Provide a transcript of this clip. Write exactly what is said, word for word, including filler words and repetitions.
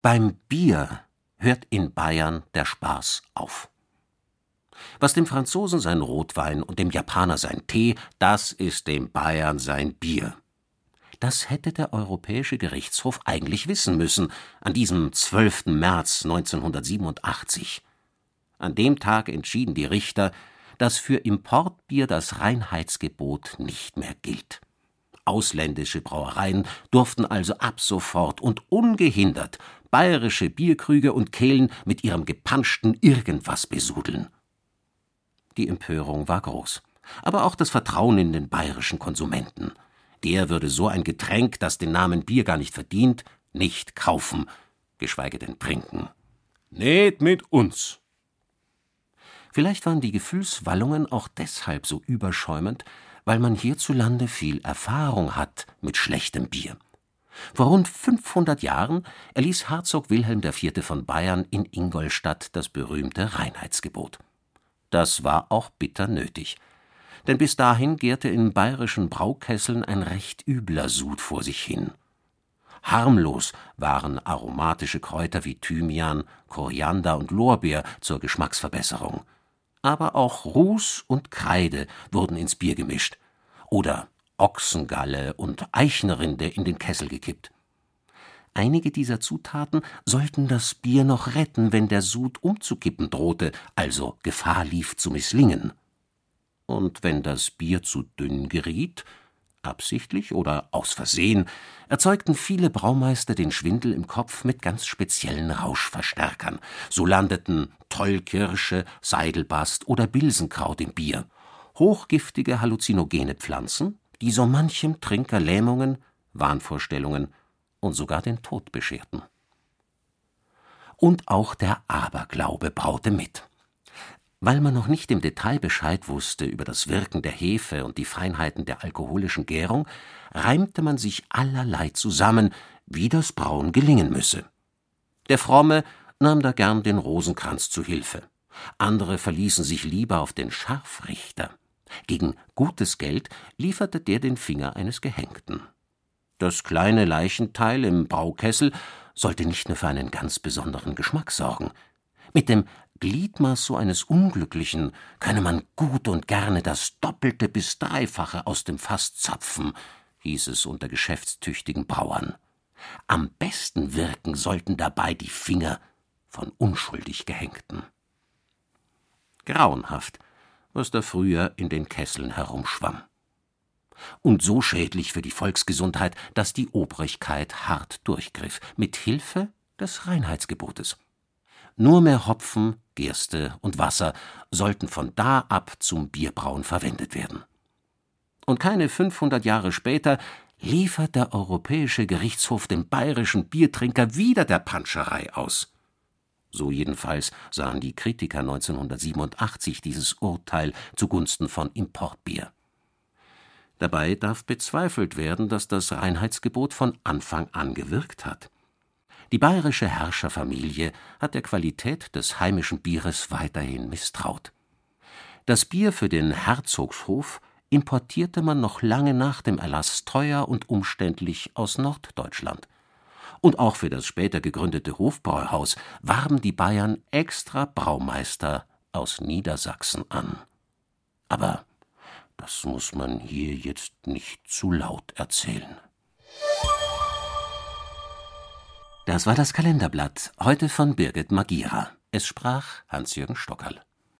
Beim Bier hört in Bayern der Spaß auf. Was dem Franzosen sein Rotwein und dem Japaner sein Tee, das ist dem Bayern sein Bier. Das hätte der Europäische Gerichtshof eigentlich wissen müssen, an diesem zwölften März neunzehnhundertsiebenundachtzig. An dem Tag entschieden die Richter, dass für Importbier das Reinheitsgebot nicht mehr gilt. Ausländische Brauereien durften also ab sofort und ungehindert bayerische Bierkrüge und Kehlen mit ihrem gepanschten Irgendwas besudeln. Die Empörung war groß, aber auch das Vertrauen in den bayerischen Konsumenten. Der würde so ein Getränk, das den Namen Bier gar nicht verdient, nicht kaufen, geschweige denn trinken. Nicht mit uns! Vielleicht waren die Gefühlswallungen auch deshalb so überschäumend, weil man hierzulande viel Erfahrung hat mit schlechtem Bier. Vor rund fünfhundert Jahren erließ Herzog Wilhelm der Vierte von Bayern in Ingolstadt das berühmte Reinheitsgebot. Das war auch bitter nötig, denn bis dahin gärte in bayerischen Braukesseln ein recht übler Sud vor sich hin. Harmlos waren aromatische Kräuter wie Thymian, Koriander und Lorbeer zur Geschmacksverbesserung. Aber auch Ruß und Kreide wurden ins Bier gemischt oder Ochsengalle und Eichenrinde in den Kessel gekippt. Einige dieser Zutaten sollten das Bier noch retten, wenn der Sud umzukippen drohte, also Gefahr lief zu misslingen. Und wenn das Bier zu dünn geriet, absichtlich oder aus Versehen, erzeugten viele Braumeister den Schwindel im Kopf mit ganz speziellen Rauschverstärkern. So landeten Tollkirsche, Seidelbast oder Bilsenkraut im Bier. Hochgiftige halluzinogene Pflanzen, die so manchem Trinker Lähmungen, Wahnvorstellungen und sogar den Tod bescherten. Und auch der Aberglaube braute mit. Weil man noch nicht im Detail Bescheid wusste über das Wirken der Hefe und die Feinheiten der alkoholischen Gärung, reimte man sich allerlei zusammen, wie das Brauen gelingen müsse. Der Fromme nahm da gern den Rosenkranz zu Hilfe. Andere verließen sich lieber auf den Scharfrichter. Gegen gutes Geld lieferte der den Finger eines Gehängten. Das kleine Leichenteil im Braukessel sollte nicht nur für einen ganz besonderen Geschmack sorgen. Mit dem Gliedmaß so eines Unglücklichen könne man gut und gerne das Doppelte bis Dreifache aus dem Fass zapfen, hieß es unter geschäftstüchtigen Brauern. Am besten wirken sollten dabei die Finger von unschuldig Gehängten. Grauenhaft, was da früher in den Kesseln herumschwamm. Und so schädlich für die Volksgesundheit, dass die Obrigkeit hart durchgriff, mit Hilfe des Reinheitsgebotes. Nur mehr Hopfen, Gerste und Wasser sollten von da ab zum Bierbrauen verwendet werden. Und keine fünfhundert Jahre später liefert der Europäische Gerichtshof dem bayerischen Biertrinker wieder der Panscherei aus. So jedenfalls sahen die Kritiker neunzehnhundertsiebenundachtzig dieses Urteil zugunsten von Importbier. Dabei darf bezweifelt werden, dass das Reinheitsgebot von Anfang an gewirkt hat. Die bayerische Herrscherfamilie hat der Qualität des heimischen Bieres weiterhin misstraut. Das Bier für den Herzogshof importierte man noch lange nach dem Erlass teuer und umständlich aus Norddeutschland. Und auch für das später gegründete Hofbräuhaus warben die Bayern extra Braumeister aus Niedersachsen an. Aber das muss man hier jetzt nicht zu laut erzählen. Das war das Kalenderblatt, heute von Birgit Magira. Es sprach Hans-Jürgen Stockerl.